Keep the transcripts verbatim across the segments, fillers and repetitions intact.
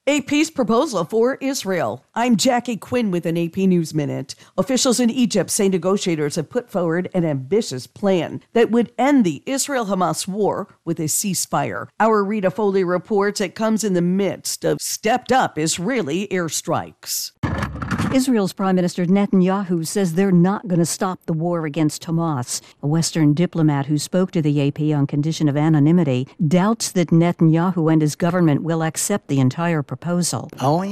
A peace proposal for Israel. I'm Jackie Quinn with an A P News Minute. Officials in Egypt say negotiators have put forward an ambitious plan that would end the Israel-Hamas war with a ceasefire. Our Rita Foley reports it comes in the midst of stepped-up Israeli airstrikes. Israel's Prime Minister Netanyahu says they're not going to stop the war against Hamas. A Western diplomat who spoke to the A P on condition of anonymity doubts that Netanyahu and his government will accept the entire proposal.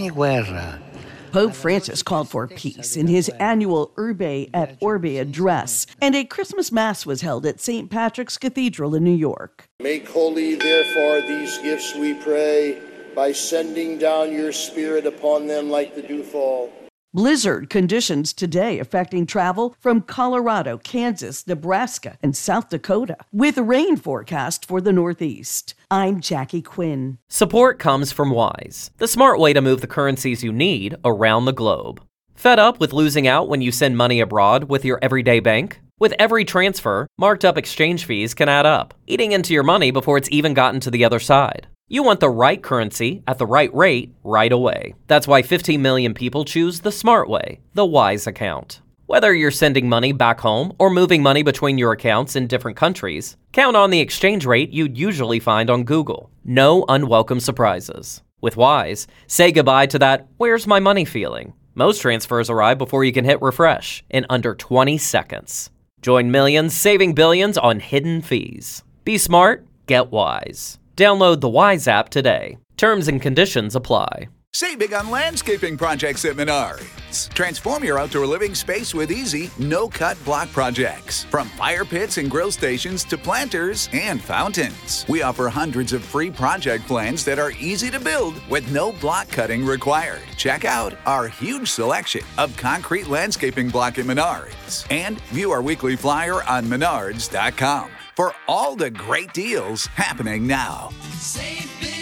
Pope Francis called for peace in his annual Urbe et Orbe address, and a Christmas Mass was held at Saint Patrick's Cathedral in New York. Make holy, therefore, these gifts, we pray, by sending down your Spirit upon them like the dewfall. Blizzard conditions today affecting travel from Colorado, Kansas, Nebraska, and South Dakota, with rain forecast for the Northeast. I'm Jackie Quinn. Support comes from Wise, the smart way to move the currencies you need around the globe. Fed up with losing out when you send money abroad with your everyday bank? With every transfer, marked up exchange fees can add up, eating into your money before it's even gotten to the other side. You want the right currency at the right rate right away. That's why fifteen million people choose the smart way, the Wise account. Whether you're sending money back home or moving money between your accounts in different countries, count on the exchange rate you'd usually find on Google. No unwelcome surprises. With Wise, say goodbye to that "where's my money" feeling. Most transfers arrive before you can hit refresh in under twenty seconds. Join millions saving billions on hidden fees. Be smart, get Wise. Download the Wise app today. Terms and conditions apply. Save big on landscaping projects at Menards. Transform your outdoor living space with easy, no-cut block projects. From fire pits and grill stations to planters and fountains. We offer hundreds of free project plans that are easy to build with no block cutting required. Check out our huge selection of concrete landscaping block at Menards. And view our weekly flyer on menards dot com for all the great deals happening now. Save big